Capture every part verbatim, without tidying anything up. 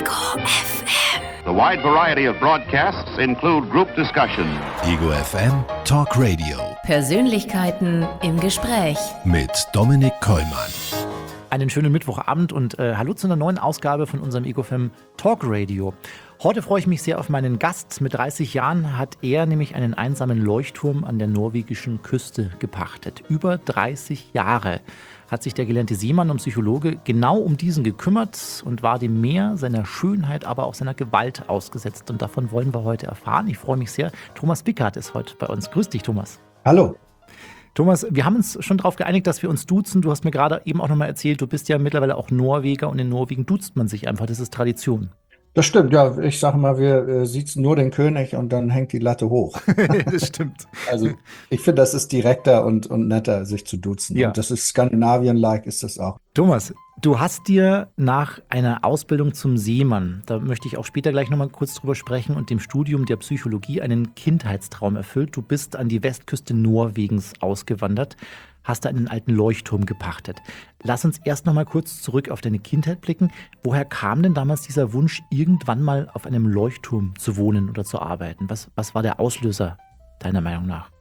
Ego F M. The wide variety of broadcasts include group discussion. Ego F M Talk Radio. Persönlichkeiten im Gespräch. Mit Dominik Kollmann. Einen schönen Mittwochabend und äh, hallo zu einer neuen Ausgabe von unserem Ego F M Talk Radio. Heute freue ich mich sehr auf meinen Gast. Mit dreißig Jahren hat er nämlich einen einsamen Leuchtturm an der norwegischen Küste gepachtet. Über dreißig Jahre hat sich der gelernte Seemann und Psychologe genau um diesen gekümmert und war dem Meer, seiner Schönheit, aber auch seiner Gewalt ausgesetzt. Und davon wollen wir heute erfahren. Ich freue mich sehr. Thomas Bickert ist heute bei uns. Grüß dich, Thomas. Hallo. Thomas, wir haben uns schon darauf geeinigt, dass wir uns duzen. Du hast mir gerade eben auch nochmal erzählt, du bist ja mittlerweile auch Norweger und in Norwegen duzt man sich einfach. Das ist Tradition. Das stimmt, ja. Ich sage mal, wir äh, siezen nur den König und dann hängt die Latte hoch. Das stimmt. Also ich finde, das ist direkter und, und netter, sich zu duzen. Ja. Und das ist Skandinavien-like, ist das auch. Thomas, du hast dir nach einer Ausbildung zum Seemann, da möchte ich auch später gleich nochmal kurz drüber sprechen, und dem Studium der Psychologie einen Kindheitstraum erfüllt. Du bist an die Westküste Norwegens ausgewandert, hast da einen alten Leuchtturm gepachtet. Lass uns erst nochmal kurz zurück auf deine Kindheit blicken. Woher kam denn damals dieser Wunsch, irgendwann mal auf einem Leuchtturm zu wohnen oder zu arbeiten? Was, was war der Auslöser deiner Meinung nach?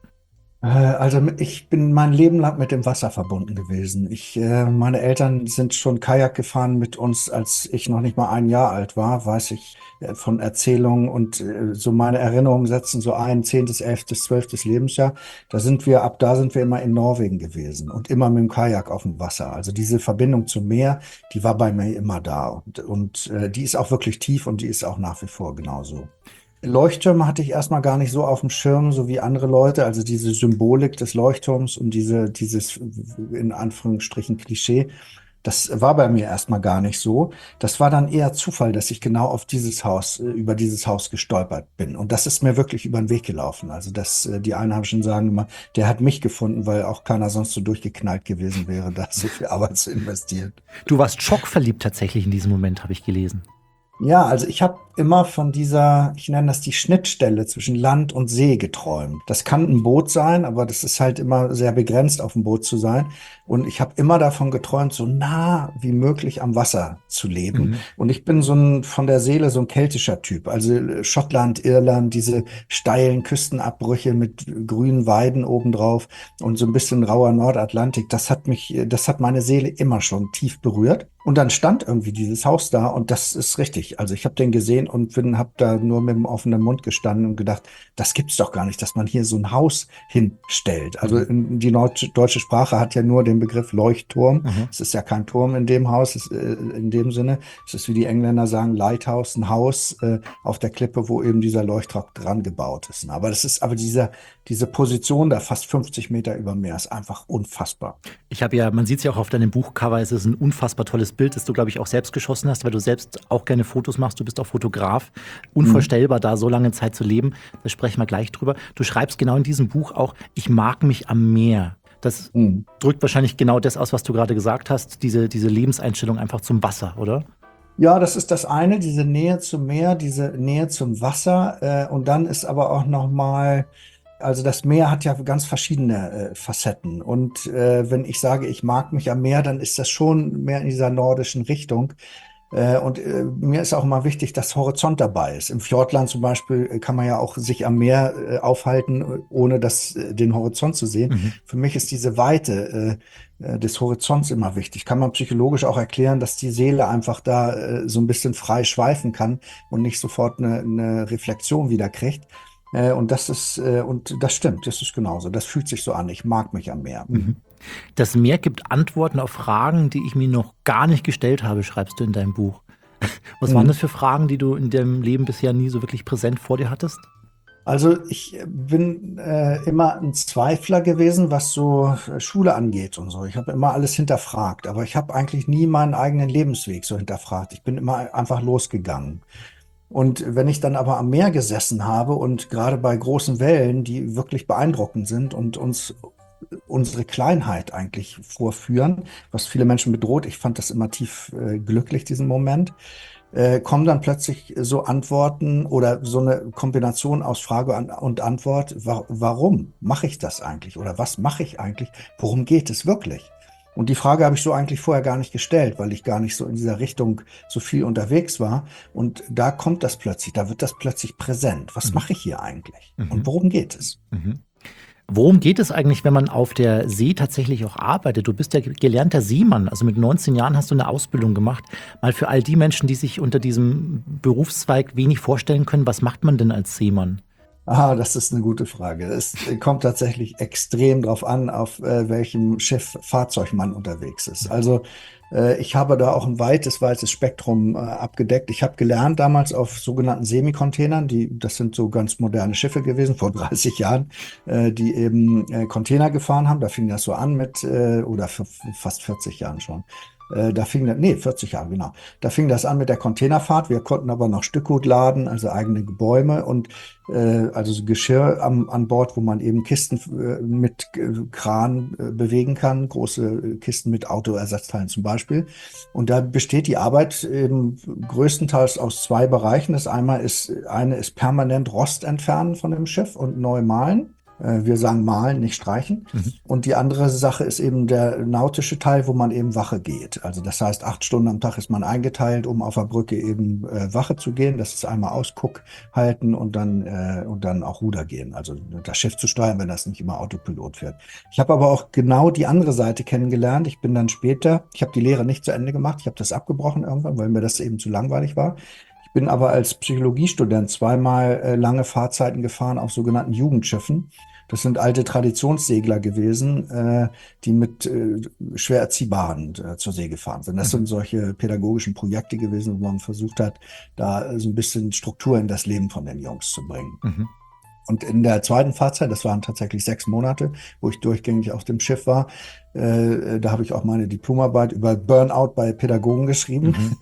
Also ich bin mein Leben lang mit dem Wasser verbunden gewesen. Ich, äh, meine Eltern sind schon Kajak gefahren mit uns, als ich noch nicht mal ein Jahr alt war, weiß ich äh, von Erzählungen, und äh, so meine Erinnerungen setzen so ein, zehntes, elftes, zwölftes Lebensjahr. Da sind wir, ab da sind wir immer in Norwegen gewesen und immer mit dem Kajak auf dem Wasser. Also diese Verbindung zum Meer, die war bei mir immer da, und, und äh, die ist auch wirklich tief und die ist auch nach wie vor genauso. Leuchttürme hatte ich erstmal gar nicht so auf dem Schirm, so wie andere Leute. Also diese Symbolik des Leuchtturms und diese, dieses in Anführungsstrichen Klischee, das war bei mir erstmal gar nicht so. Das war dann eher Zufall, dass ich genau auf dieses Haus, über dieses Haus gestolpert bin. Und das ist mir wirklich über den Weg gelaufen. Also das, die Einheimischen sagen immer, der hat mich gefunden, weil auch keiner sonst so durchgeknallt gewesen wäre, da so viel Arbeit zu investieren. Du warst schockverliebt tatsächlich in diesem Moment, habe ich gelesen. Ja, also ich habe immer von dieser, ich nenne das die Schnittstelle zwischen Land und See geträumt. Das kann ein Boot sein, aber das ist halt immer sehr begrenzt, auf dem Boot zu sein. Und ich habe immer davon geträumt, so nah wie möglich am Wasser zu leben. Mhm. Und ich bin so ein von der Seele so ein keltischer Typ. Also Schottland, Irland, diese steilen Küstenabbrüche mit grünen Weiden obendrauf und so ein bisschen rauer Nordatlantik, das hat mich, das hat meine Seele immer schon tief berührt. Und dann stand irgendwie dieses Haus da, und das ist richtig. Also ich habe den gesehen und bin, habe da nur mit dem offenen Mund gestanden und gedacht, das gibt's doch gar nicht, dass man hier so ein Haus hinstellt. Also in, die deutsche, deutsche Sprache hat ja nur den Begriff Leuchtturm. Mhm. Es ist ja kein Turm in dem Haus, es, äh, in dem Sinne. Es ist, wie die Engländer sagen, Lighthouse, ein Haus äh, auf der Klippe, wo eben dieser Leuchtturm dran gebaut ist. Aber das ist, aber dieser, diese Position da fast fünfzig Meter über Meer ist einfach unfassbar. Ich habe ja, man sieht es ja auch auf deinem Buchcover, es ist ein unfassbar tolles Bild, das du, glaube ich, auch selbst geschossen hast, weil du selbst auch gerne Fotos machst. Du bist auch Fotograf. Unvorstellbar, mhm. da so lange Zeit zu leben. Da sprechen wir gleich drüber. Du schreibst genau in diesem Buch auch, ich mag mich am Meer. Das mhm. drückt wahrscheinlich genau das aus, was du gerade gesagt hast, diese, diese Lebenseinstellung einfach zum Wasser, oder? Ja, das ist das eine, diese Nähe zum Meer, diese Nähe zum Wasser. Äh, und dann ist aber auch nochmal, also das Meer hat ja ganz verschiedene äh, Facetten. Und äh, wenn ich sage, ich mag mich am Meer, dann ist das schon mehr in dieser nordischen Richtung. Äh, und äh, mir ist auch immer wichtig, dass Horizont dabei ist. Im Fjordland zum Beispiel äh, kann man ja auch sich am Meer äh, aufhalten, ohne das, äh, den Horizont zu sehen. Mhm. Für mich ist diese Weite äh, des Horizonts immer wichtig. Kann man psychologisch auch erklären, dass die Seele einfach da äh, so ein bisschen frei schweifen kann und nicht sofort eine, eine Reflexion wieder kriegt. Äh, und das ist, äh, und das stimmt, das ist genauso. Das fühlt sich so an. Ich mag mich am Meer. Mhm. Das Meer gibt Antworten auf Fragen, die ich mir noch gar nicht gestellt habe, schreibst du in deinem Buch. Was mhm. waren das für Fragen, die du in deinem Leben bisher nie so wirklich präsent vor dir hattest? Also ich bin äh, immer ein Zweifler gewesen, was so Schule angeht und so. Ich habe immer alles hinterfragt, aber ich habe eigentlich nie meinen eigenen Lebensweg so hinterfragt. Ich bin immer einfach losgegangen. Und wenn ich dann aber am Meer gesessen habe und gerade bei großen Wellen, die wirklich beeindruckend sind und uns unsere Kleinheit eigentlich vorführen, was viele Menschen bedroht, ich fand das immer tief äh, glücklich, diesen Moment, äh, kommen dann plötzlich so Antworten oder so eine Kombination aus Frage und Antwort, wa- warum mache ich das eigentlich oder was mache ich eigentlich, worum geht es wirklich? Und die Frage habe ich so eigentlich vorher gar nicht gestellt, weil ich gar nicht so in dieser Richtung so viel unterwegs war. Und da kommt das plötzlich, da wird das plötzlich präsent. Was mhm. mache ich hier eigentlich? Mhm. Und worum geht es? Mhm. Worum geht es eigentlich, wenn man auf der See tatsächlich auch arbeitet? Du bist ja gelernter Seemann, also mit neunzehn Jahren hast du eine Ausbildung gemacht. Mal für all die Menschen, die sich unter diesem Berufszweig wenig vorstellen können, was macht man denn als Seemann? Ah, das ist eine gute Frage. Es kommt tatsächlich extrem drauf an, auf äh, welchem Schiff, Fahrzeug man unterwegs ist. Also äh, ich habe da auch ein weites, weites Spektrum äh, abgedeckt. Ich habe gelernt damals auf sogenannten Semicontainern, die, das sind so ganz moderne Schiffe gewesen, vor dreißig Jahren, äh, die eben äh, Container gefahren haben. Da fing das so an mit, äh, oder für fast vierzig Jahren schon. Da fing das, nee, vierzig Jahre, genau. Da fing das an mit der Containerfahrt. Wir konnten aber noch Stückgut laden, also eigene Bäume und äh, also so Geschirr am, an Bord, wo man eben Kisten äh, mit äh, Kran äh, bewegen kann, große Kisten mit Autoersatzteilen zum Beispiel. Und da besteht die Arbeit eben größtenteils aus zwei Bereichen. Das einmal ist, eine ist permanent Rost entfernen von dem Schiff und neu malen. Wir sagen malen, nicht streichen. Mhm. Und die andere Sache ist eben der nautische Teil, wo man eben Wache geht. Also das heißt, acht Stunden am Tag ist man eingeteilt, um auf der Brücke eben äh, Wache zu gehen. Das ist einmal Ausguck halten und dann äh, und dann auch Ruder gehen. Also das Schiff zu steuern, wenn das nicht immer Autopilot fährt. Ich habe aber auch genau die andere Seite kennengelernt. Ich bin dann später, ich habe die Lehre nicht zu Ende gemacht. Ich habe das abgebrochen irgendwann, weil mir das eben zu langweilig war. Ich bin aber als Psychologiestudent zweimal äh, lange Fahrzeiten gefahren auf sogenannten Jugendschiffen. Das sind alte Traditionssegler gewesen, äh, die mit äh, schwer Erziehbaren äh, zur See gefahren sind. Das mhm. sind solche pädagogischen Projekte gewesen, wo man versucht hat, da so ein bisschen Struktur in das Leben von den Jungs zu bringen. Mhm. Und in der zweiten Fahrzeit, das waren tatsächlich sechs Monate, wo ich durchgängig auf dem Schiff war, äh, da habe ich auch meine Diplomarbeit über Burnout bei Pädagogen geschrieben. Mhm.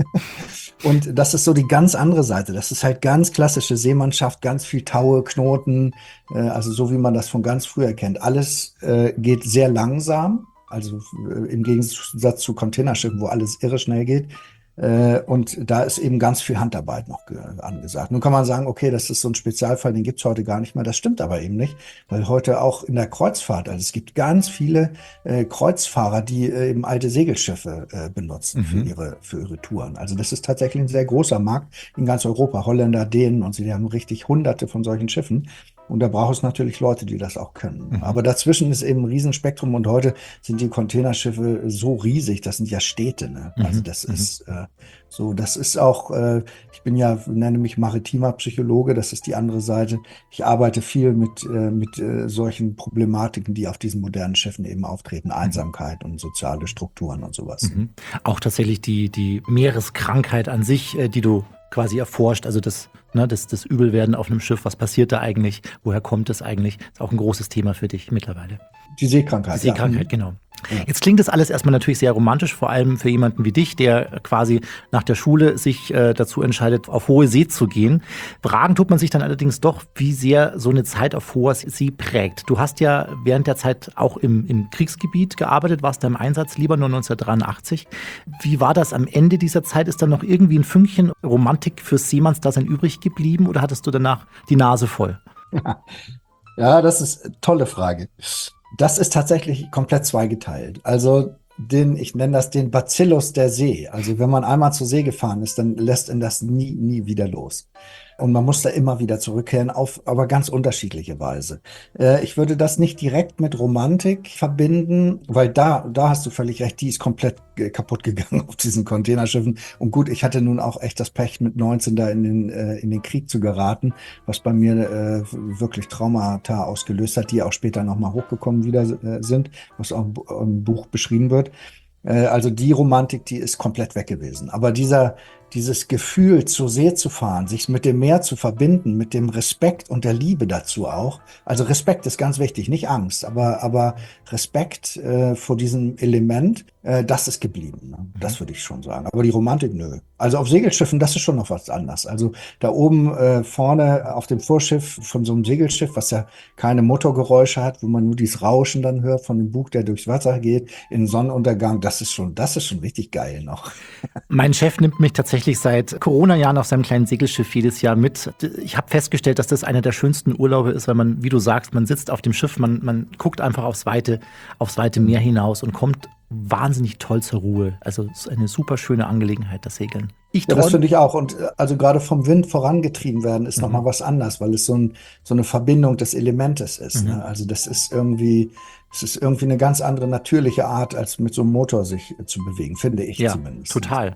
Und das ist so die ganz andere Seite. Das ist halt ganz klassische Seemannschaft, ganz viel Taue, Knoten, äh, also so wie man das von ganz früher kennt. Alles äh, geht sehr langsam, also äh, im Gegensatz zu Containerschiffen, wo alles irre schnell geht. Äh, und da ist eben ganz viel Handarbeit noch ge- angesagt. Nun kann man sagen, okay, das ist so ein Spezialfall, den gibt's heute gar nicht mehr. Das stimmt aber eben nicht, weil heute auch in der Kreuzfahrt, also es gibt ganz viele äh, Kreuzfahrer, die äh, eben alte Segelschiffe äh, benutzen mhm. für ihre für ihre Touren. Also das ist tatsächlich ein sehr großer Markt in ganz Europa. Holländer, Dänen und sie die haben richtig hunderte von solchen Schiffen. Und da braucht es natürlich Leute, die das auch können. Mhm. Aber dazwischen ist eben ein Riesenspektrum und heute sind die Containerschiffe so riesig, das sind ja Städte. Ne? Mhm. Also das mhm. ist äh, so, das ist auch, äh, ich bin ja, nenne mich maritimer Psychologe, das ist die andere Seite. Ich arbeite viel mit, äh, mit äh, solchen Problematiken, die auf diesen modernen Schiffen eben auftreten, Einsamkeit mhm. und soziale Strukturen und sowas. Mhm. Auch tatsächlich die, die Meereskrankheit an sich, äh, die du quasi erforscht, also das, ne, das, das Übelwerden auf einem Schiff, was passiert da eigentlich, woher kommt es eigentlich, ist auch ein großes Thema für dich mittlerweile. Die Seekrankheit. Die Seekrankheit, ja. genau. Ja. Jetzt klingt das alles erstmal natürlich sehr romantisch, vor allem für jemanden wie dich, der quasi nach der Schule sich äh, dazu entscheidet, auf hohe See zu gehen. Fragen tut man sich dann allerdings doch, wie sehr so eine Zeit auf hoher See prägt. Du hast ja während der Zeit auch im, im Kriegsgebiet gearbeitet, warst da im Einsatz, Libanon neunzehnhundertdreiundachtzig. Wie war das am Ende dieser Zeit? Ist dann noch irgendwie ein Fünkchen Romantik fürs Seemannsdasein übrig geblieben oder hattest du danach die Nase voll? Ja, ja, das ist eine tolle Frage. Das ist tatsächlich komplett zweigeteilt. Also den, ich nenne das den Bacillus der See. Also wenn man einmal zur See gefahren ist, dann lässt ihn das nie, nie wieder los. Und man muss da immer wieder zurückkehren, auf aber ganz unterschiedliche Weise. Äh, ich würde das nicht direkt mit Romantik verbinden, weil da, da hast du völlig recht, die ist komplett äh, kaputt gegangen auf diesen Containerschiffen. Und gut, ich hatte nun auch echt das Pech, mit neunzehn da in den, äh, in den Krieg zu geraten, was bei mir äh, wirklich Traumata ausgelöst hat, die auch später nochmal hochgekommen wieder äh, sind, was auch im Buch beschrieben wird. Äh, also die Romantik, die ist komplett weg gewesen. Aber dieser Dieses Gefühl, zur See zu fahren, sich mit dem Meer zu verbinden, mit dem Respekt und der Liebe dazu auch. Also Respekt ist ganz wichtig, nicht Angst, aber, aber Respekt äh, vor diesem Element, äh, das ist geblieben. Ne? Das würde ich schon sagen. Aber die Romantik, nö. Also auf Segelschiffen, das ist schon noch was anderes. Also da oben äh, vorne auf dem Vorschiff von so einem Segelschiff, was ja keine Motorgeräusche hat, wo man nur dieses Rauschen dann hört von dem Bug, der durchs Wasser geht, in Sonnenuntergang, das ist schon, das ist schon richtig geil noch. Mein Chef nimmt mich tatsächlich seit Corona-Jahren auf seinem kleinen Segelschiff jedes Jahr mit. Ich habe festgestellt, dass das einer der schönsten Urlaube ist, weil man, wie du sagst, man sitzt auf dem Schiff, man, man guckt einfach aufs weite, aufs weite Meer hinaus und kommt wahnsinnig toll zur Ruhe. Also es ist eine super schöne Angelegenheit, das Segeln. Ich Ja, das träum- finde ich auch. Und äh, also gerade vom Wind vorangetrieben werden ist nochmal was anderes, weil es so, ein, so eine Verbindung des Elementes ist. Mhm. Ne? Also das ist irgendwie, es ist irgendwie eine ganz andere natürliche Art, als mit so einem Motor sich äh, zu bewegen, finde ich Ja, zumindest. total.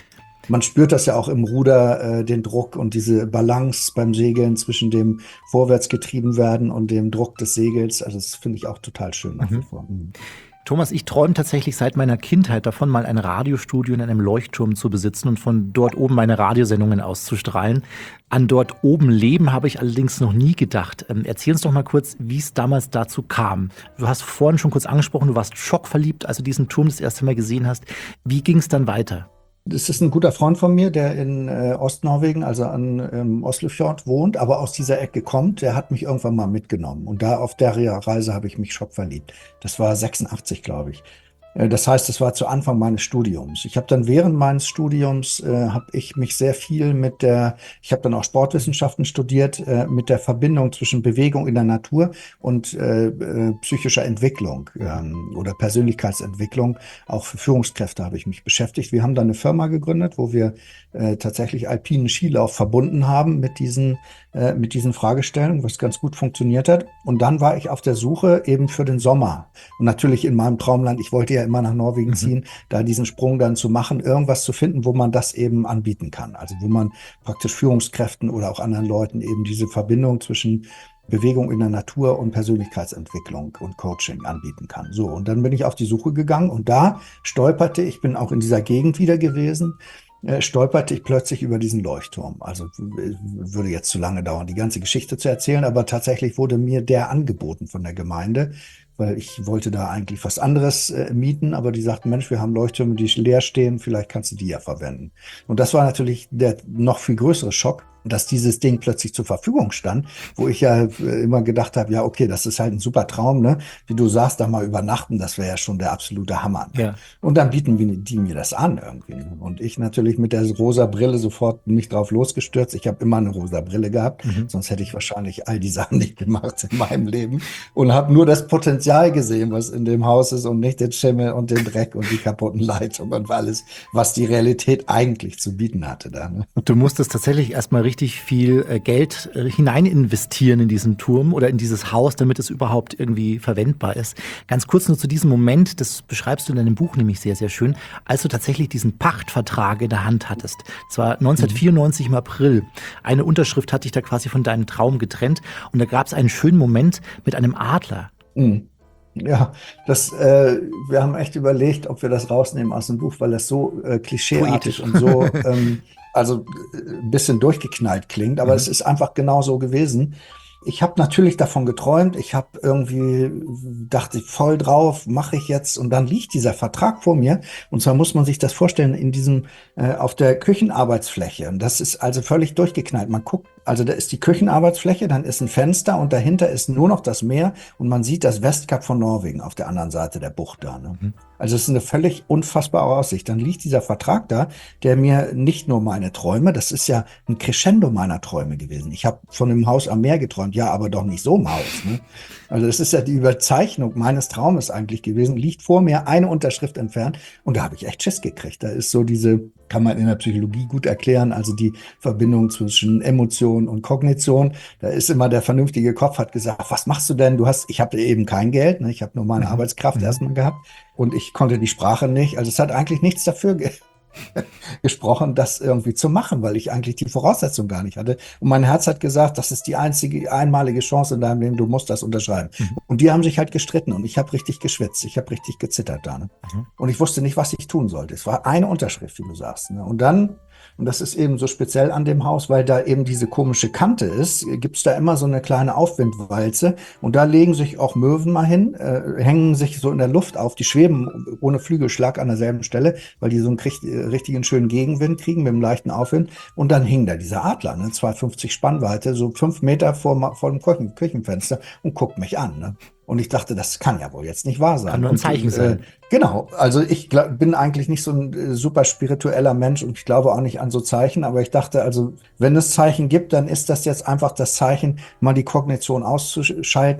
Man spürt das ja auch im Ruder, äh, den Druck und diese Balance beim Segeln zwischen dem vorwärts getrieben werden und dem Druck des Segels. Also das finde ich auch total schön nach wie vor. Mhm. Thomas, ich träume tatsächlich seit meiner Kindheit davon, mal ein Radiostudio in einem Leuchtturm zu besitzen und von dort oben meine Radiosendungen auszustrahlen. An dort oben leben habe ich allerdings noch nie gedacht. Ähm, erzähl uns doch mal kurz, wie es damals dazu kam. Du hast vorhin schon kurz angesprochen, du warst schockverliebt, als du diesen Turm das erste Mal gesehen hast. Wie ging es dann weiter? Das ist ein guter Freund von mir, der in äh, Ostnorwegen, also an ähm, Oslofjord wohnt, aber aus dieser Ecke kommt. Der hat mich irgendwann mal mitgenommen. Und da auf der Reise habe ich mich schockverliebt. Das war sechsundachtzig, glaube ich. Äh, Das heißt, es war zu Anfang meines Studiums. Ich habe dann während meines Studiums, äh, habe ich mich sehr viel mit der, ich habe dann auch Sportwissenschaften studiert, äh, mit der Verbindung zwischen Bewegung in der Natur und äh, äh, psychischer Entwicklung ähm, oder Persönlichkeitsentwicklung. Auch für Führungskräfte habe ich mich beschäftigt. Wir haben dann eine Firma gegründet, wo wir äh, tatsächlich alpinen Skilauf verbunden haben mit diesen, äh, mit diesen Fragestellungen, was ganz gut funktioniert hat. Und dann war ich auf der Suche eben für den Sommer. Und natürlich in meinem Traumland, ich wollte ja immer nach Norwegen ziehen, da diesen Sprung dann zu machen, irgendwas zu finden, wo man das eben anbieten kann. Also wo man praktisch Führungskräften oder auch anderen Leuten eben diese Verbindung zwischen Bewegung in der Natur und Persönlichkeitsentwicklung und Coaching anbieten kann. So, und dann bin ich auf die Suche gegangen und da stolperte, ich bin auch in dieser Gegend wieder gewesen, äh, stolperte ich plötzlich über diesen Leuchtturm. Also w- würde jetzt zu lange dauern, die ganze Geschichte zu erzählen, aber tatsächlich wurde mir der angeboten von der Gemeinde, weil ich wollte da eigentlich was anderes äh, mieten, aber die sagten, Mensch, wir haben Leuchttürme, die leer stehen, vielleicht kannst du die ja verwenden. Und das war natürlich der noch viel größere Schock, dass dieses Ding plötzlich zur Verfügung stand, wo ich ja äh, immer gedacht habe, ja, okay, das ist halt ein super Traum, ne? Wie du sagst, da mal übernachten, das wäre ja schon der absolute Hammer. Ne? Ja. Und dann bieten wir- die mir das an irgendwie. Ne? Und ich natürlich mit der rosa Brille sofort mich drauf losgestürzt. Ich habe immer eine rosa Brille gehabt, sonst hätte ich wahrscheinlich all die Sachen nicht gemacht in meinem Leben und habe nur das Potenzial gesehen, was in dem Haus ist und nicht den Schimmel und den Dreck und die kaputten Leitungen und alles, was die Realität eigentlich zu bieten hatte da. Ne? Du musstest tatsächlich erstmal richtig viel äh, Geld äh, hinein investieren in diesen Turm oder in dieses Haus, damit es überhaupt irgendwie verwendbar ist. Ganz kurz nur zu diesem Moment, das beschreibst du in deinem Buch nämlich sehr, sehr schön, als du tatsächlich diesen Pachtvertrag in der Hand hattest. Das war neunzehnhundertvierundneunzig im April. Eine Unterschrift hat dich da quasi von deinem Traum getrennt und da gab es einen schönen Moment mit einem Adler. Mhm. Ja, das, äh, wir haben echt überlegt, ob wir das rausnehmen aus dem Buch, weil das so äh, klischeeartig Poetisch. und so, ähm, also äh, ein bisschen durchgeknallt klingt, aber Mhm. es ist einfach genau so gewesen. Ich habe natürlich davon geträumt, ich habe irgendwie, dachte ich, voll drauf, mache ich jetzt und dann liegt dieser Vertrag vor mir und zwar muss man sich das vorstellen, in diesem, äh, auf der Küchenarbeitsfläche und das ist also völlig durchgeknallt. Man guckt, also da ist die Küchenarbeitsfläche, dann ist ein Fenster und dahinter ist nur noch das Meer und man sieht das Westkap von Norwegen auf der anderen Seite der Bucht da. Ne? Mhm. Also es ist eine völlig unfassbare Aussicht. Dann liegt dieser Vertrag da, der mir nicht nur meine Träume, das ist ja ein Crescendo meiner Träume gewesen. Ich habe von einem Haus am Meer geträumt, ja, aber doch nicht so ein Haus. Ne? Also das ist ja die Überzeichnung meines Traumes eigentlich gewesen, liegt vor mir eine Unterschrift entfernt und da habe ich echt Schiss gekriegt. Da ist so diese, kann man in der Psychologie gut erklären, also die Verbindung zwischen Emotion und Kognition. Da ist immer der vernünftige Kopf hat gesagt, was machst du denn? Du hast, ich habe eben kein Geld, ne? Ich habe nur meine Mhm. Arbeitskraft Mhm. erstmal gehabt und ich konnte die Sprache nicht. Also es hat eigentlich nichts dafür ge gesprochen, das irgendwie zu machen, weil ich eigentlich die Voraussetzung gar nicht hatte. Und mein Herz hat gesagt, das ist die einzige, einmalige Chance in deinem Leben, du musst das unterschreiben. Mhm. Und die haben sich halt gestritten und ich habe richtig geschwitzt, ich habe richtig gezittert da. Ne? Mhm. Und ich wusste nicht, was ich tun sollte. Es war eine Unterschrift, wie du sagst. Ne? Und dann, und das ist eben so speziell an dem Haus, weil da eben diese komische Kante ist, gibt's da immer so eine kleine Aufwindwalze und da legen sich auch Möwen mal hin, äh, hängen sich so in der Luft auf, die schweben ohne Flügelschlag an derselben Stelle, weil die so einen krieg- äh, richtigen schönen Gegenwind kriegen mit einem leichten Aufwind und dann hing da dieser Adler, ne, zweihundertfünfzig Spannweite, so fünf Meter vor, ma- vor dem Küchen Küchenfenster und guckt mich an. Ne? Und ich dachte, das kann ja wohl jetzt nicht wahr sein. Kann nur ein Und, Zeichen äh, sein. Genau, also ich glaub, bin eigentlich nicht so ein äh, super spiritueller Mensch und ich glaube auch nicht an so Zeichen, aber ich dachte, also wenn es Zeichen gibt, dann ist das jetzt einfach das Zeichen, mal die Kognition auszuschalten,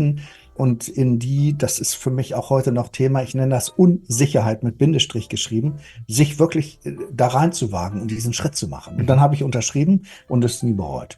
und in die, das ist für mich auch heute noch Thema, ich nenne das Unsicherheit mit Bindestrich geschrieben, sich wirklich da reinzuwagen und diesen Schritt zu machen. Und dann habe ich unterschrieben und es nie bereut.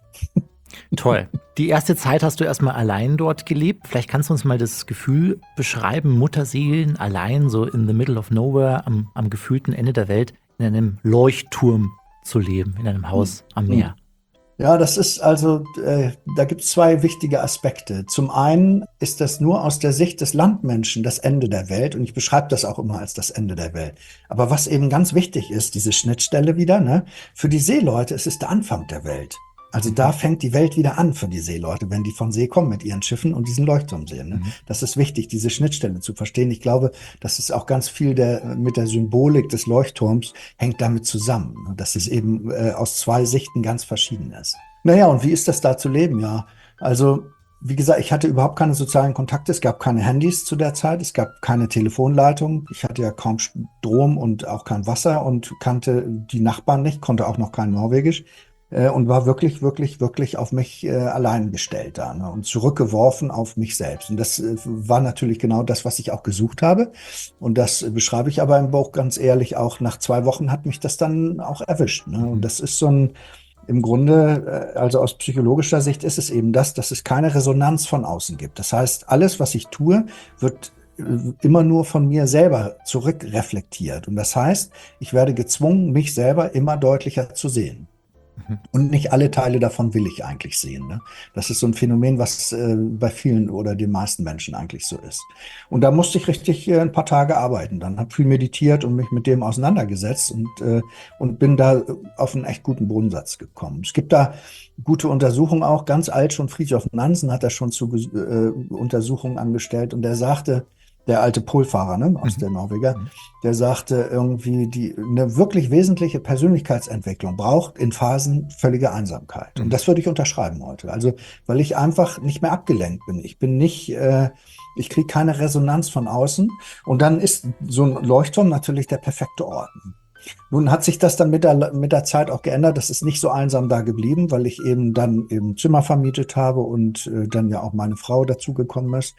Toll. Die erste Zeit hast du erstmal allein dort gelebt. Vielleicht kannst du uns mal das Gefühl beschreiben, Mutterseelen allein, so in the middle of nowhere, am, am gefühlten Ende der Welt, in einem Leuchtturm zu leben, in einem Haus am Meer. Ja, das ist also, äh, da gibt es zwei wichtige Aspekte. Zum einen ist das nur aus der Sicht des Landmenschen das Ende der Welt und ich beschreibe das auch immer als das Ende der Welt. Aber was eben ganz wichtig ist, diese Schnittstelle wieder, ne, für die Seeleute ist es der Anfang der Welt. Also da fängt die Welt wieder an für die Seeleute, wenn die von See kommen mit ihren Schiffen und diesen Leuchtturm sehen. Ne? Mhm. Das ist wichtig, diese Schnittstelle zu verstehen. Ich glaube, das ist auch ganz viel der, mit der Symbolik des Leuchtturms hängt damit zusammen, ne? Dass es eben äh, aus zwei Sichten ganz verschieden ist. Naja, und wie ist das da zu leben? Ja, also wie gesagt, ich hatte überhaupt keine sozialen Kontakte. Es gab keine Handys zu der Zeit. Es gab keine Telefonleitung. Ich hatte ja kaum Strom und auch kein Wasser und kannte die Nachbarn nicht, konnte auch noch kein Norwegisch. Und war wirklich, wirklich, wirklich auf mich äh, allein gestellt da, ne? Und zurückgeworfen auf mich selbst. Und das äh, war natürlich genau das, was ich auch gesucht habe. Und das äh, beschreibe ich aber im Buch ganz ehrlich auch. Nach zwei Wochen hat mich das dann auch erwischt. Ne? Und das ist so ein, im Grunde, äh, also aus psychologischer Sicht ist es eben das, dass es keine Resonanz von außen gibt. Das heißt, alles, was ich tue, wird äh, immer nur von mir selber zurückreflektiert. Und das heißt, ich werde gezwungen, mich selber immer deutlicher zu sehen. Und nicht alle Teile davon will ich eigentlich sehen. Ne? Das ist so ein Phänomen, was äh, bei vielen oder den meisten Menschen eigentlich so ist. Und da musste ich richtig äh, ein paar Tage arbeiten. Dann habe viel meditiert und mich mit dem auseinandergesetzt und, äh, und bin da auf einen echt guten Bodensatz gekommen. Es gibt da gute Untersuchungen auch. Ganz alt schon, Fridtjof Nansen hat da schon zu äh, Untersuchungen angestellt und der sagte, der alte Polfahrer, ne, aus mhm. der Norweger, der sagte irgendwie, die eine wirklich wesentliche Persönlichkeitsentwicklung braucht in Phasen völlige Einsamkeit. Mhm. Und das würde ich unterschreiben heute. Also, weil ich einfach nicht mehr abgelenkt bin. Ich bin nicht, äh, ich kriege keine Resonanz von außen. Und dann ist so ein Leuchtturm natürlich der perfekte Ort. Nun hat sich das dann mit der, mit der Zeit auch geändert. Das ist nicht so einsam da geblieben, weil ich eben dann eben Zimmer vermietet habe und äh, dann ja auch meine Frau dazugekommen ist.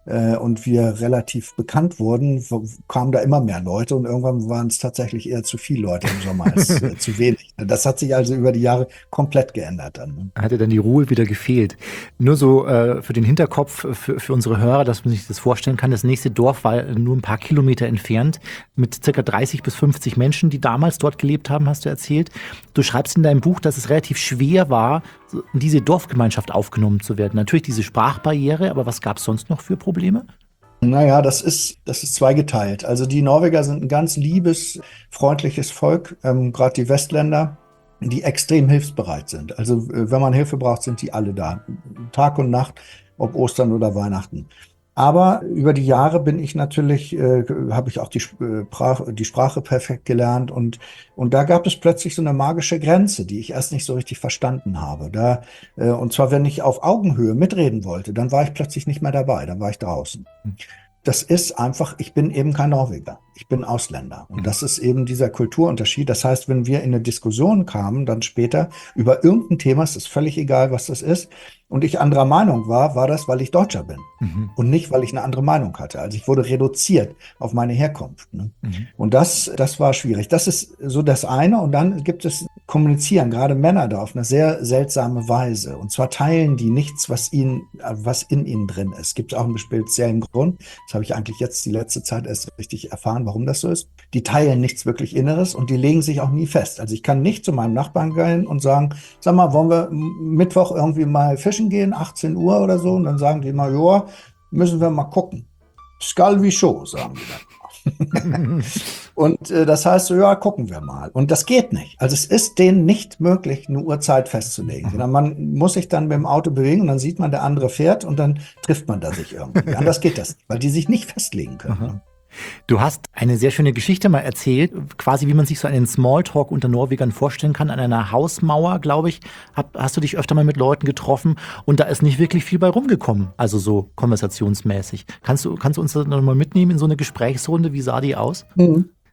Und wir relativ bekannt wurden, kamen da immer mehr Leute und irgendwann waren es tatsächlich eher zu viele Leute im Sommer als äh, zu wenig. Das hat sich also über die Jahre komplett geändert dann. Ne? Hatte dann die Ruhe wieder gefehlt. Nur so äh, für den Hinterkopf, für, für unsere Hörer, dass man sich das vorstellen kann, das nächste Dorf war nur ein paar Kilometer entfernt mit circa dreißig bis fünfzig Menschen, die damals dort gelebt haben, hast du erzählt. Du schreibst in deinem Buch, dass es relativ schwer war, in diese Dorfgemeinschaft aufgenommen zu werden. Natürlich diese Sprachbarriere, aber was gab es sonst noch für Probleme? Naja, das ist, das ist zweigeteilt. Also die Norweger sind ein ganz liebes, freundliches Volk, ähm, gerade die Westländer, die extrem hilfsbereit sind. Also äh, wenn man Hilfe braucht, sind die alle da. Tag und Nacht, ob Ostern oder Weihnachten. Aber über die Jahre bin ich natürlich, äh, habe ich auch die, Sprache, die Sprache perfekt gelernt und, und da gab es plötzlich so eine magische Grenze, die ich erst nicht so richtig verstanden habe. Da, äh, und zwar, wenn ich auf Augenhöhe mitreden wollte, dann war ich plötzlich nicht mehr dabei, dann war ich draußen. Das ist einfach, ich bin eben kein Norweger, ich bin Ausländer. Und das ist eben dieser Kulturunterschied. Das heißt, wenn wir in eine Diskussion kamen, dann später über irgendein Thema, es ist völlig egal, was das ist, und ich anderer Meinung war, war das, weil ich Deutscher bin mhm. und nicht, weil ich eine andere Meinung hatte. Also ich wurde reduziert auf meine Herkunft. Ne? Mhm. Und das, das war schwierig. Das ist so das eine. Und dann gibt es Kommunizieren, gerade Männer da auf eine sehr seltsame Weise. Und zwar teilen die nichts, was ihnen, was in ihnen drin ist. Es gibt auch einen speziellen Grund. Das habe ich eigentlich jetzt die letzte Zeit erst richtig erfahren, warum das so ist. Die teilen nichts wirklich Inneres und die legen sich auch nie fest. Also ich kann nicht zu meinem Nachbarn gehen und sagen, sag mal, wollen wir Mittwoch irgendwie mal fischen gehen, achtzehn Uhr oder so, und dann sagen die immer, ja, müssen wir mal gucken. Skal vi show, sagen die dann. Und äh, das heißt so, ja, gucken wir mal. Und das geht nicht. Also es ist denen nicht möglich, eine Uhrzeit festzulegen. Sondern man muss sich dann mit dem Auto bewegen und dann sieht man, der andere fährt und dann trifft man da sich irgendwie. Anders geht das nicht, weil die sich nicht festlegen können. Aha. Du hast eine sehr schöne Geschichte mal erzählt, quasi wie man sich so einen Smalltalk unter Norwegern vorstellen kann, an einer Hausmauer, glaube ich, hab, hast du dich öfter mal mit Leuten getroffen und da ist nicht wirklich viel bei rumgekommen, also so konversationsmäßig. Kannst du, kannst du uns da nochmal mitnehmen in so eine Gesprächsrunde, wie sah die aus? Mhm.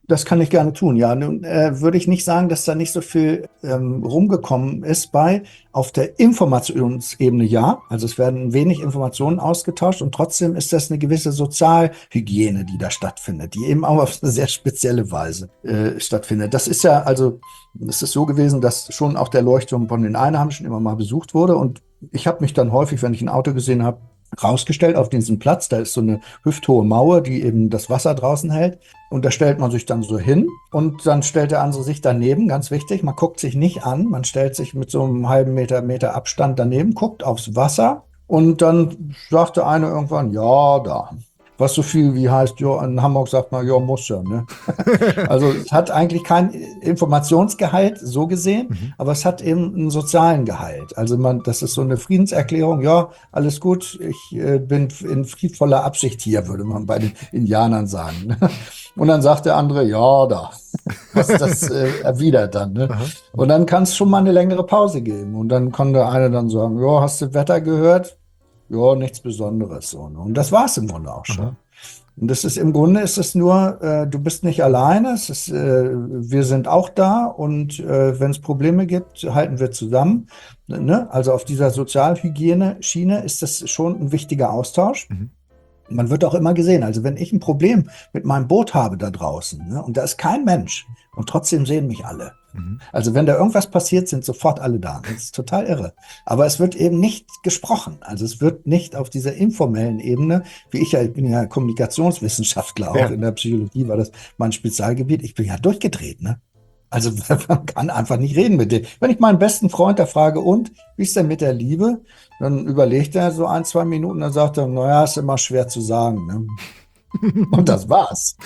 Das kann ich gerne tun, ja. Nun äh, würde ich nicht sagen, dass da nicht so viel ähm, rumgekommen ist bei. Auf der Informationsebene ja. Also es werden wenig Informationen ausgetauscht und trotzdem ist das eine gewisse Sozialhygiene, die da stattfindet, die eben auch auf eine sehr spezielle Weise äh, stattfindet. Das ist ja, also es ist so gewesen, dass schon auch der Leuchtturm von den Einheimischen immer mal besucht wurde und ich habe mich dann häufig, wenn ich ein Auto gesehen habe, rausgestellt auf diesen Platz. Da ist so eine hüfthohe Mauer, die eben das Wasser draußen hält. Und da stellt man sich dann so hin und dann stellt der andere sich daneben, ganz wichtig. Man guckt sich nicht an, man stellt sich mit so einem halben Meter, Meter Abstand daneben, guckt aufs Wasser und dann sagt der eine irgendwann, ja, da. Was so viel wie heißt, ja, in Hamburg sagt man, ja, muss ja, ne? Also es hat eigentlich kein Informationsgehalt, so gesehen, mhm. aber es hat eben einen sozialen Gehalt. Also man, das ist so eine Friedenserklärung, ja, alles gut, ich äh, bin in friedvoller Absicht hier, würde man bei den Indianern sagen. Ne? Und dann sagt der andere, ja, da. Was das äh, erwidert dann. Ne? Und dann kann es schon mal eine längere Pause geben. Und dann kann der eine dann sagen, ja, hast du Wetter gehört? Ja, nichts Besonderes. So, ne? Und das war es im Grunde auch schon. Mhm. Und das ist im Grunde ist es nur, äh, du bist nicht alleine, es ist, äh, wir sind auch da und äh, wenn es Probleme gibt, halten wir zusammen. Ne? Also auf dieser Sozialhygiene-Schiene ist das schon ein wichtiger Austausch. Mhm. Man wird auch immer gesehen, also wenn ich ein Problem mit meinem Boot habe da draußen, ne, und da ist kein Mensch und trotzdem sehen mich alle. Mhm. Also wenn da irgendwas passiert, sind sofort alle da. Das ist total irre. Aber es wird eben nicht gesprochen. Also es wird nicht auf dieser informellen Ebene, wie ich ja, ich bin ja Kommunikationswissenschaftler, auch ja. In der Psychologie war das mein Spezialgebiet. Ich bin ja durchgedreht, ne? Also man kann einfach nicht reden mit dem. Wenn ich meinen besten Freund da frage, und wie ist denn mit der Liebe? Dann überlegt er so ein, zwei Minuten, dann sagt er, naja, ist immer schwer zu sagen. Ne? Und das war's.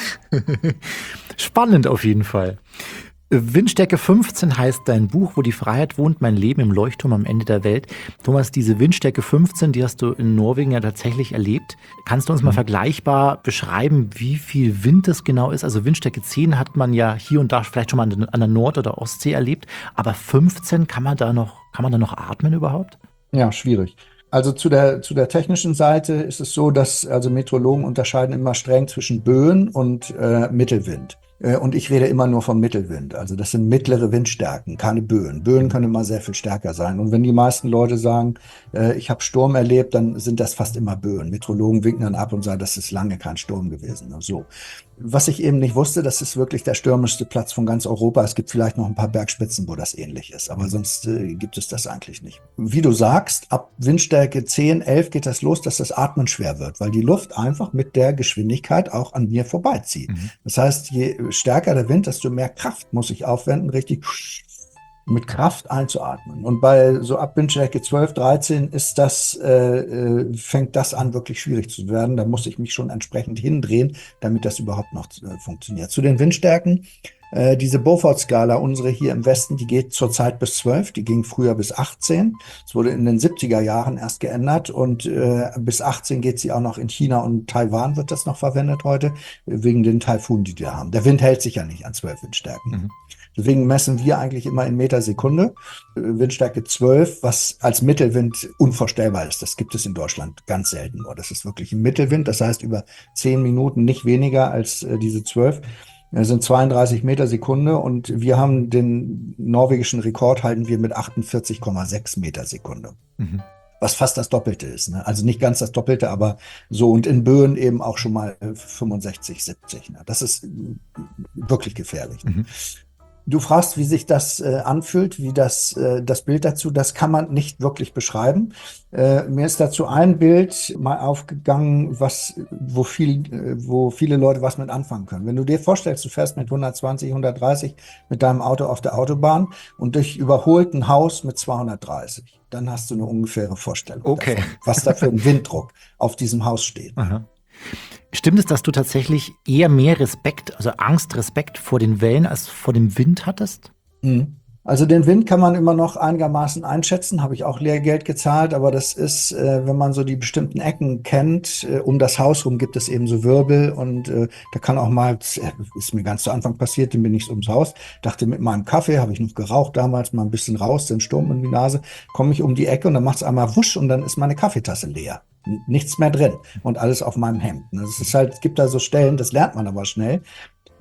Spannend auf jeden Fall. Windstärke fünfzehn heißt dein Buch, wo die Freiheit wohnt, mein Leben im Leuchtturm am Ende der Welt. Thomas, diese Windstärke fünfzehn, die hast du in Norwegen ja tatsächlich erlebt. Kannst du uns mal mhm. vergleichbar beschreiben, wie viel Wind das genau ist? Also Windstärke zehn hat man ja hier und da vielleicht schon mal an der Nord- oder Ostsee erlebt. Aber fünfzehn, kann man da noch, kann man da noch atmen überhaupt? Ja, schwierig. Also zu der, zu der technischen Seite ist es so, dass also Meteorologen unterscheiden immer streng zwischen Böen und äh, Mittelwind. Und ich rede immer nur vom Mittelwind. Also das sind mittlere Windstärken, keine Böen. Böen können immer sehr viel stärker sein. Und wenn die meisten Leute sagen, äh, ich habe Sturm erlebt, dann sind das fast immer Böen. Meteorologen winken dann ab und sagen, das ist lange kein Sturm gewesen. So. Was ich eben nicht wusste, das ist wirklich der stürmischste Platz von ganz Europa. Es gibt vielleicht noch ein paar Bergspitzen, wo das ähnlich ist. Aber sonst äh, gibt es das eigentlich nicht. Wie du sagst, ab Windstärke zehn, elf geht das los, dass das Atmen schwer wird, weil die Luft einfach mit der Geschwindigkeit auch an mir vorbeizieht. Mhm. Das heißt, je stärker der Wind, desto mehr Kraft muss ich aufwenden, richtig mit Kraft einzuatmen. Und bei so ab Windstärke zwölf, dreizehn ist das, äh, fängt das an, wirklich schwierig zu werden. Da muss ich mich schon entsprechend hindrehen, damit das überhaupt noch äh, funktioniert. Zu den Windstärken, äh, diese Beaufort-Skala, unsere hier im Westen, die geht zurzeit bis zwölf, die ging früher bis achtzehn. Es wurde in den siebziger Jahren erst geändert und äh, bis achtzehn geht sie auch noch in China und Taiwan wird das noch verwendet heute, wegen den Taifunen, die wir haben. Der Wind hält sich ja nicht an zwölf Windstärken. Mhm. Deswegen messen wir eigentlich immer in Meter Sekunde. Windstärke zwölf, was als Mittelwind unvorstellbar ist. Das gibt es in Deutschland ganz selten nur. Das ist wirklich ein Mittelwind. Das heißt, über zehn Minuten nicht weniger als äh, diese zwölf. Das sind zweiunddreißig Meter Sekunde und wir haben den norwegischen Rekord, halten wir mit achtundvierzig Komma sechs Meter Sekunde. Mhm. Was fast das Doppelte ist. Ne? Also nicht ganz das Doppelte, aber so und in Böen eben auch schon mal fünfundsechzig, siebzig. Ne? Das ist wirklich gefährlich. Mhm. Du fragst, wie sich das äh, anfühlt, wie das, äh, das Bild dazu, das kann man nicht wirklich beschreiben. Äh, mir ist dazu ein Bild mal aufgegangen, was, wo, viel, äh, wo viele Leute was mit anfangen können. Wenn du dir vorstellst, du fährst mit hundertzwanzig, hundertdreißig mit deinem Auto auf der Autobahn und dich überholt ein Haus mit zweihundertdreißig, dann hast du eine ungefähre Vorstellung okay. davon, was da für ein Winddruck auf diesem Haus steht. Aha. Stimmt es, dass du tatsächlich eher mehr Respekt, also Angst, Respekt vor den Wellen als vor dem Wind hattest? Also den Wind kann man immer noch einigermaßen einschätzen, habe ich auch Lehrgeld gezahlt, aber das ist, äh, wenn man so die bestimmten Ecken kennt, äh, um das Haus rum gibt es eben so Wirbel und äh, da kann auch mal, ist mir ganz zu Anfang passiert, dann bin ich ums Haus, dachte mit meinem Kaffee, habe ich noch geraucht damals, mal ein bisschen raus, den Sturm in die Nase, komme ich um die Ecke und dann macht es einmal wusch und dann ist meine Kaffeetasse leer. Nichts mehr drin und alles auf meinem Hemd. Das ist halt, es gibt da so Stellen, das lernt man aber schnell.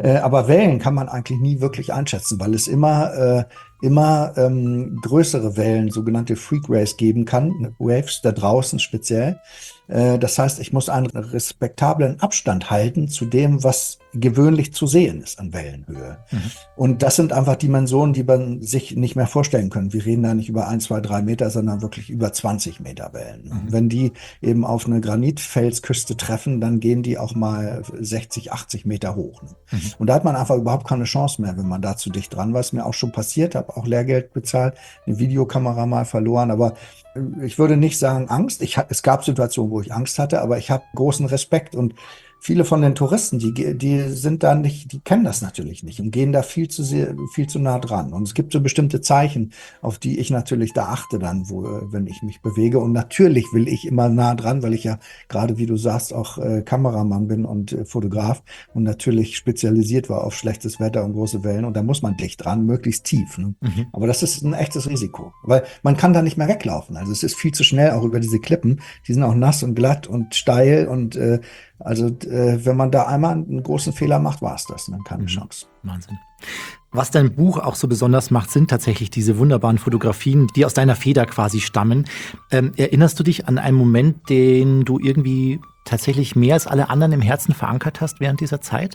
Äh, aber Wellen kann man eigentlich nie wirklich einschätzen, weil es immer, äh, immer ähm, größere Wellen, sogenannte Freak Waves geben kann, Waves da draußen speziell. Äh, das heißt, ich muss einen respektablen Abstand halten zu dem, was gewöhnlich zu sehen ist an Wellenhöhe. Mhm. Und das sind einfach Dimensionen, die man sich nicht mehr vorstellen kann. Wir reden da nicht über ein, zwei, drei Meter, sondern wirklich über zwanzig Meter Wellen. Mhm. Wenn die eben auf eine Granitfelsküste treffen, dann gehen die auch mal sechzig, achtzig Meter hoch. Ne? Mhm. Und da hat man einfach überhaupt keine Chance mehr, wenn man da zu dicht dran war. Was mir auch schon passiert, habe auch Lehrgeld bezahlt, eine Videokamera mal verloren, aber ich würde nicht sagen Angst. Ich, es gab Situationen, wo ich Angst hatte, aber ich habe großen Respekt und viele von den Touristen, die, die sind da nicht, die kennen das natürlich nicht und gehen da viel zu sehr, viel zu nah dran. Und es gibt so bestimmte Zeichen, auf die ich natürlich da achte dann, wo, wenn ich mich bewege. Und natürlich will ich immer nah dran, weil ich ja gerade, wie du sagst, auch äh, Kameramann bin und äh, Fotograf und natürlich spezialisiert war auf schlechtes Wetter und große Wellen. Und da muss man dicht dran, möglichst tief. Ne? Mhm. Aber das ist ein echtes Risiko, weil man kann da nicht mehr weglaufen. Also es ist viel zu schnell, auch über diese Klippen. Die sind auch nass und glatt und steil und äh, Also äh, wenn man da einmal einen großen Fehler macht, war es das, dann keine mhm. Chance. Wahnsinn. Was dein Buch auch so besonders macht, sind tatsächlich diese wunderbaren Fotografien, die aus deiner Feder quasi stammen. Ähm, erinnerst du dich an einen Moment, den du irgendwie tatsächlich mehr als alle anderen im Herzen verankert hast während dieser Zeit?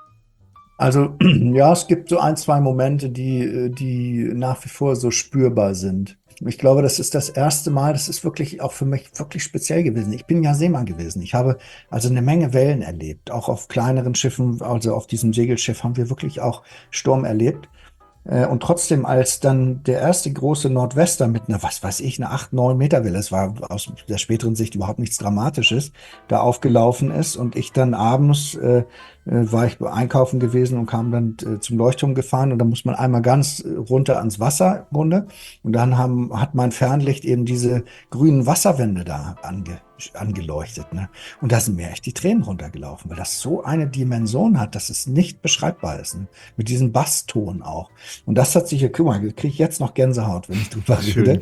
Also ja, es gibt so ein, zwei Momente, die, die nach wie vor so spürbar sind. Ich glaube, das ist das erste Mal, das ist wirklich auch für mich wirklich speziell gewesen. Ich bin ja Seemann gewesen. Ich habe also eine Menge Wellen erlebt, auch auf kleineren Schiffen, also auf diesem Segelschiff haben wir wirklich auch Sturm erlebt. Und trotzdem, als dann der erste große Nordwester mit einer, was weiß ich, einer acht, neun Meter Welle, es war aus der späteren Sicht überhaupt nichts Dramatisches, da aufgelaufen ist und ich dann abends äh, war ich einkaufen gewesen und kam dann äh, zum Leuchtturm gefahren und da muss man einmal ganz runter ans Wasser im Grunde und dann haben, hat mein Fernlicht eben diese grünen Wasserwände da ange, angeleuchtet. Ne? Und da sind mir echt die Tränen runtergelaufen, weil das so eine Dimension hat, dass es nicht beschreibbar ist. Ne? Mit diesem Basston auch. Und das hat sich, ja, guck mal, kriege ich jetzt noch Gänsehaut, wenn ich drüber rede.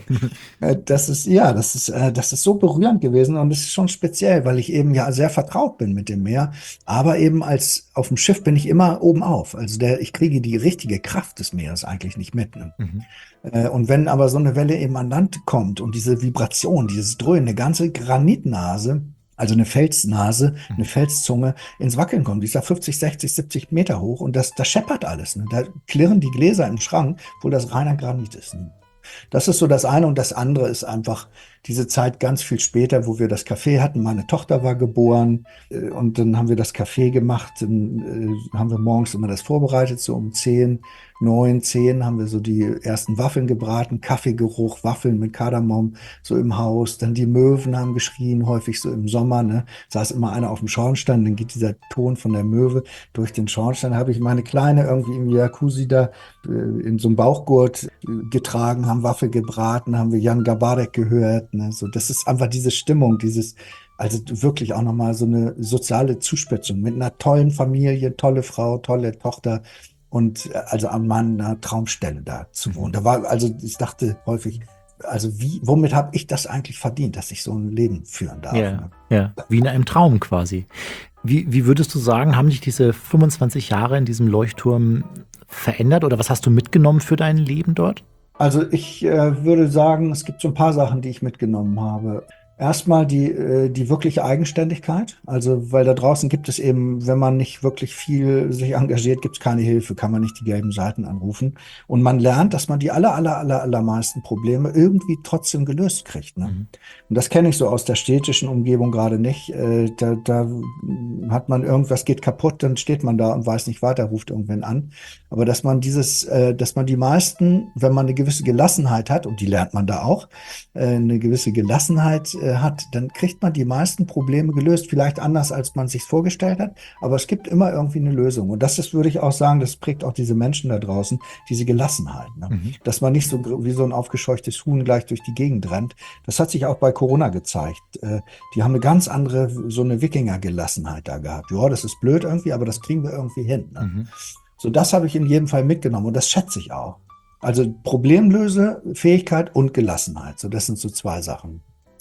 Das ist, ja, das ist, das ist so berührend gewesen und es ist schon speziell, weil ich eben ja sehr vertraut bin mit dem Meer, aber eben als auf dem Schiff bin ich immer oben auf. Also der, ich kriege die richtige Kraft des Meeres eigentlich nicht mit. Ne? Mhm. Und wenn aber so eine Welle eben an Land kommt und diese Vibration, dieses Dröhnen, eine ganze Granitnase, also eine Felsnase, eine Felszunge ins Wackeln kommt, die ist da fünfzig, sechzig, siebzig Meter hoch und das, das scheppert alles. Ne? Da klirren die Gläser im Schrank, obwohl das reiner Granit ist. Ne? Das ist so das eine und das andere ist einfach diese Zeit ganz viel später, wo wir das Café hatten. Meine Tochter war geboren und dann haben wir das Café gemacht. Dann haben wir morgens immer das vorbereitet, so um zehn, neun, zehn haben wir so die ersten Waffeln gebraten, Kaffeegeruch, Waffeln mit Kardamom so im Haus. Dann die Möwen haben geschrien, häufig so im Sommer. Ne? Saß immer einer auf dem Schornstein, dann geht dieser Ton von der Möwe durch den Schornstein. Da habe ich meine Kleine irgendwie im Jacuzzi da in so einem Bauchgurt getragen, haben Waffel gebraten, haben wir Jan Gabarek gehört. Ne? So, das ist einfach diese Stimmung, dieses, also wirklich auch nochmal so eine soziale Zuspitzung mit einer tollen Familie, tolle Frau, tolle Tochter und also an meiner Traumstelle da zu wohnen. Da war, also ich dachte häufig, also wie, womit habe ich das eigentlich verdient, dass ich so ein Leben führen darf? Ja, ne? ja, wie in einem Traum quasi. Wie, wie würdest du sagen, haben dich diese fünfundzwanzig Jahre in diesem Leuchtturm verändert oder was hast du mitgenommen für dein Leben dort? Also ich äh, würde sagen, es gibt so ein paar Sachen, die ich mitgenommen habe. Erstmal die, äh, die wirkliche Eigenständigkeit, also weil da draußen gibt es eben, wenn man nicht wirklich viel sich engagiert, gibt es keine Hilfe, kann man nicht die gelben Seiten anrufen. Und man lernt, dass man die aller, aller, aller, allermeisten Probleme irgendwie trotzdem gelöst kriegt. Ne? Mhm. Und das kenne ich so aus der städtischen Umgebung gerade nicht. Äh, da, da hat man irgendwas geht kaputt, dann steht man da und weiß nicht weiter, ruft irgendwen an. Aber dass man dieses, äh, dass man die meisten, wenn man eine gewisse Gelassenheit hat, und die lernt man da auch, äh, eine gewisse Gelassenheit hat, dann kriegt man die meisten Probleme gelöst. Vielleicht anders, als man sich vorgestellt hat, aber es gibt immer irgendwie eine Lösung. Und das ist, würde ich auch sagen, das prägt auch diese Menschen da draußen, diese Gelassenheit. Ne? Mhm. Dass man nicht so wie so ein aufgescheuchtes Huhn gleich durch die Gegend rennt. Das hat sich auch bei Corona gezeigt. Die haben eine ganz andere, so eine Wikinger-Gelassenheit da gehabt. Ja, das ist blöd irgendwie, aber das kriegen wir irgendwie hin. Ne? Mhm. So, das habe ich in jedem Fall mitgenommen und das schätze ich auch. Also Problemlöse, Fähigkeit und Gelassenheit. So, das sind so zwei Sachen.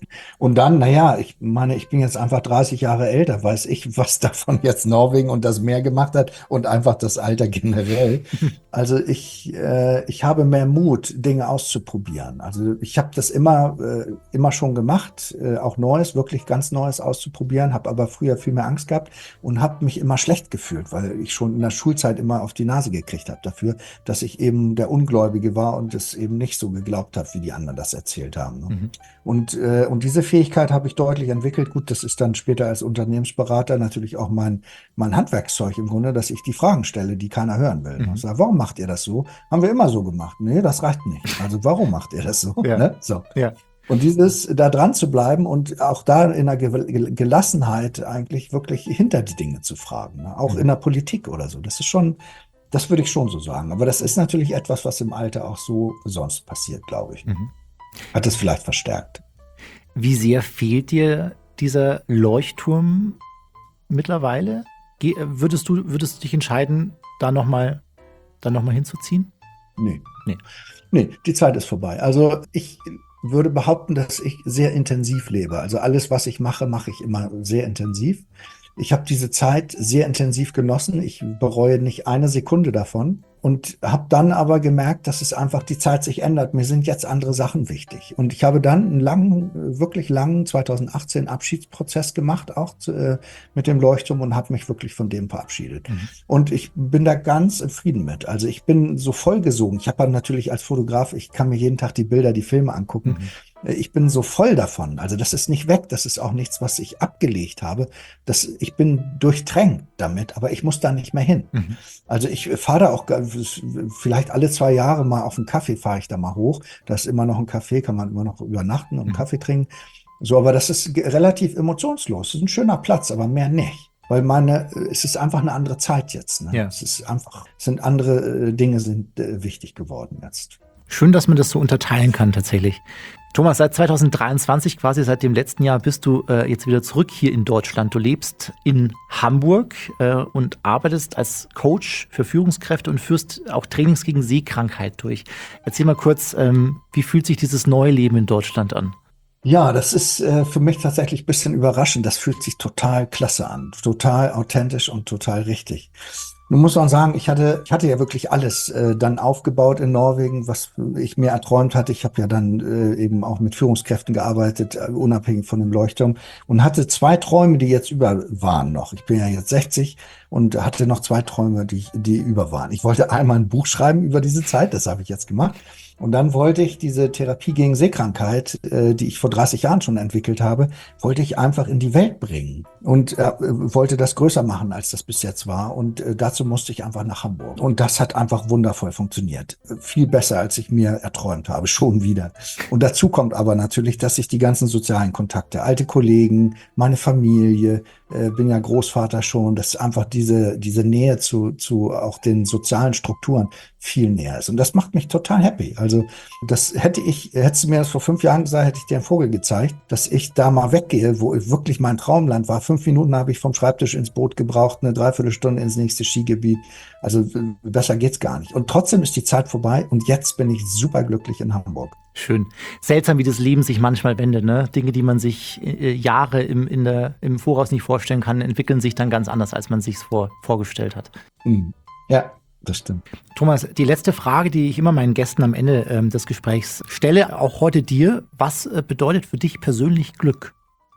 Und dann, naja, ich meine, ich bin jetzt einfach dreißig Jahre älter, weiß ich, was davon jetzt Norwegen und das Meer gemacht hat und einfach das Alter generell. Also ich, äh, ich habe mehr Mut, Dinge auszuprobieren. Also ich habe das immer, äh, immer schon gemacht, äh, auch Neues, wirklich ganz Neues auszuprobieren, habe aber früher viel mehr Angst gehabt und habe mich immer schlecht gefühlt, weil ich schon in der Schulzeit immer auf die Nase gekriegt habe dafür, dass ich eben der Ungläubige war und es eben nicht so geglaubt habe, wie die anderen das erzählt haben. Ne? Mhm. Und, äh, und diese Fähigkeit habe ich deutlich entwickelt. Gut, das ist dann später als Unternehmensberater natürlich auch mein, mein Handwerkszeug im Grunde, dass ich die Fragen stelle, die keiner hören will. Mhm. Ich sage, warum macht ihr das so? Haben wir immer so gemacht. Nee, das reicht nicht. Also warum macht ihr das so? Ja. Ne? So. Ja. Und dieses, da dran zu bleiben und auch da in einer Ge- Gelassenheit eigentlich wirklich hinter die Dinge zu fragen. Ne? Auch Mhm. in der Politik oder so. Das ist schon, das würde ich schon so sagen. Aber das ist natürlich etwas, was im Alter auch so sonst passiert, glaube ich. Mhm. Hat es vielleicht verstärkt. Wie sehr fehlt dir dieser Leuchtturm mittlerweile? Geh, würdest du, würdest du dich entscheiden, da nochmal da noch mal hinzuziehen? Nee. Nee. Nee, die Zeit ist vorbei. Also ich würde behaupten, dass ich sehr intensiv lebe. Also alles, was ich mache, mache ich immer sehr intensiv. Ich habe diese Zeit sehr intensiv genossen. Ich bereue nicht eine Sekunde davon und habe dann aber gemerkt, dass es einfach die Zeit sich ändert. Mir sind jetzt andere Sachen wichtig. Und ich habe dann einen langen, wirklich langen zwanzig achtzehn Abschiedsprozess gemacht, auch zu, äh, mit dem Leuchtturm und habe mich wirklich von dem verabschiedet. Mhm. Und ich bin da ganz im Frieden mit. Also ich bin so vollgesogen. Ich habe dann natürlich als Fotograf, ich kann mir jeden Tag die Bilder, die Filme angucken. Mhm. Ich bin so voll davon. Also das ist nicht weg. Das ist auch nichts, was ich abgelegt habe. Das, ich bin durchtränkt damit, aber ich muss da nicht mehr hin. Mhm. Also ich fahre da auch vielleicht alle zwei Jahre mal auf einen Kaffee, fahre ich da mal hoch. Da ist immer noch ein Café, kann man immer noch übernachten und einen mhm. Kaffee trinken. So, aber das ist relativ emotionslos. Das ist ein schöner Platz, aber mehr nicht. Weil meine, es ist einfach eine andere Zeit jetzt. Ne? Ja. Es ist einfach, es sind andere äh, Dinge sind äh, wichtig geworden jetzt. Schön, dass man das so unterteilen kann tatsächlich. Thomas, seit zwanzig dreiundzwanzig, quasi seit dem letzten Jahr, bist du äh, jetzt wieder zurück hier in Deutschland. Du lebst in Hamburg äh, und arbeitest als Coach für Führungskräfte und führst auch Trainings gegen Seekrankheit durch. Erzähl mal kurz, ähm, wie fühlt sich dieses neue Leben in Deutschland an? Ja, das ist äh, für mich tatsächlich ein bisschen überraschend. Das fühlt sich total klasse an, total authentisch und total richtig. Nun muss man sagen, ich hatte, ich hatte ja wirklich alles äh, dann aufgebaut in Norwegen, was ich mir erträumt hatte. Ich habe ja dann äh, eben auch mit Führungskräften gearbeitet, äh, unabhängig von dem Leuchtturm und hatte zwei Träume, die jetzt über waren noch. Ich bin ja jetzt sechzig und hatte noch zwei Träume, die, die über waren. Ich wollte einmal ein Buch schreiben über diese Zeit, das habe ich jetzt gemacht. Und dann wollte ich diese Therapie gegen Seekrankheit, äh, die ich vor dreißig Jahren schon entwickelt habe, wollte ich einfach in die Welt bringen und äh, wollte das größer machen, als das bis jetzt war. Und äh, dazu musste ich einfach nach Hamburg. Und das hat einfach wundervoll funktioniert. Viel besser, als ich mir erträumt habe, schon wieder. Und dazu kommt aber natürlich, dass ich die ganzen sozialen Kontakte, alte Kollegen, meine Familie, äh, bin ja Großvater schon, dass einfach diese, diese Nähe zu, zu auch den sozialen Strukturen viel näher ist. Und das macht mich total happy. Also das hätte ich, hättest du mir das vor fünf Jahren gesagt, hätte ich dir einen Vogel gezeigt, dass ich da mal weggehe, wo wirklich mein Traumland war. Fünf Minuten habe ich vom Schreibtisch ins Boot gebraucht, eine Dreiviertelstunde ins nächste Skigebiet. Also besser geht's gar nicht. Und trotzdem ist die Zeit vorbei und jetzt bin ich super glücklich in Hamburg. Schön. Seltsam, wie das Leben sich manchmal wendet, ne? Dinge, die man sich äh, Jahre im, in der, im Voraus nicht vorstellen kann, entwickeln sich dann ganz anders, als man sich es vor, vorgestellt hat. Mhm. Ja. Das stimmt. Thomas, die letzte Frage, die ich immer meinen Gästen am Ende ähm, des Gesprächs stelle, auch heute dir. Was äh, bedeutet für dich persönlich Glück?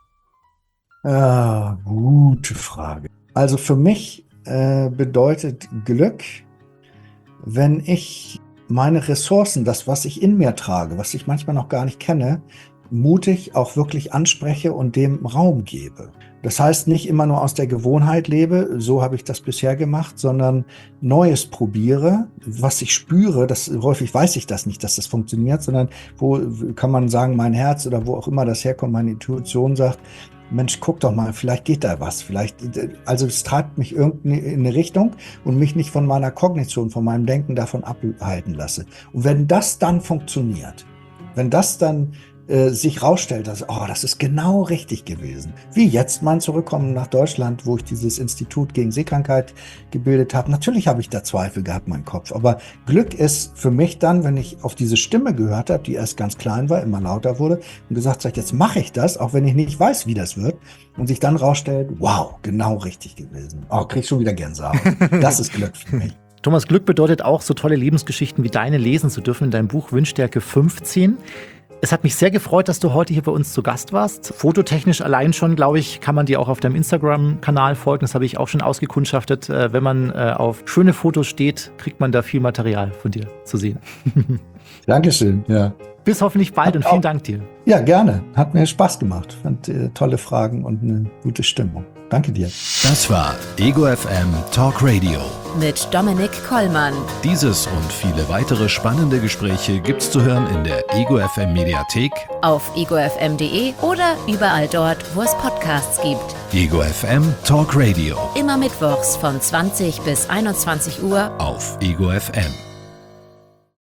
Ah, gute Frage. Also für mich äh, bedeutet Glück, wenn ich meine Ressourcen, das, was ich in mir trage, was ich manchmal noch gar nicht kenne, mutig auch wirklich anspreche und dem Raum gebe. Das heißt, nicht immer nur aus der Gewohnheit lebe, so habe ich das bisher gemacht, sondern Neues probiere, was ich spüre, das, häufig weiß ich das nicht, dass das funktioniert, sondern wo kann man sagen, mein Herz oder wo auch immer das herkommt, meine Intuition sagt, Mensch, guck doch mal, vielleicht geht da was, vielleicht, also es treibt mich irgendwie in eine Richtung und mich nicht von meiner Kognition, von meinem Denken davon abhalten lasse. Und wenn das dann funktioniert, wenn das dann äh, sich rausstellt, dass, oh, das ist genau richtig gewesen. Wie jetzt mein Zurückkommen nach Deutschland, wo ich dieses Institut gegen Seekrankheit gebildet habe. Natürlich habe ich da Zweifel gehabt, mein Kopf. Aber Glück ist für mich dann, wenn ich auf diese Stimme gehört habe, die erst ganz klein war, immer lauter wurde und gesagt habe, jetzt mache ich das, auch wenn ich nicht weiß, wie das wird. Und sich dann rausstellt, wow, genau richtig gewesen. Oh, krieg ich schon wieder Gänsehaut. Das ist Glück für mich. Thomas, Glück bedeutet auch, so tolle Lebensgeschichten wie deine lesen zu dürfen in deinem Buch Windstärke fünfzehn. Es hat mich sehr gefreut, dass du heute hier bei uns zu Gast warst. Fototechnisch allein schon, glaube ich, kann man dir auch auf deinem Instagram-Kanal folgen. Das habe ich auch schon ausgekundschaftet. Wenn man auf schöne Fotos steht, kriegt man da viel Material von dir zu sehen. Dankeschön, ja. Bis hoffentlich bald Hat und vielen auch. Dank dir. Ja, gerne. Hat mir Spaß gemacht. Fand äh, tolle Fragen und eine gute Stimmung. Danke dir. Das war Ego F M Talk Radio mit Dominik Kollmann. Dieses und viele weitere spannende Gespräche gibt's zu hören in der Ego F M Mediathek, auf ego f m punkt de oder überall dort, wo es Podcasts gibt. Ego F M Talk Radio. Immer mittwochs von zwanzig bis einundzwanzig Uhr auf Ego F M.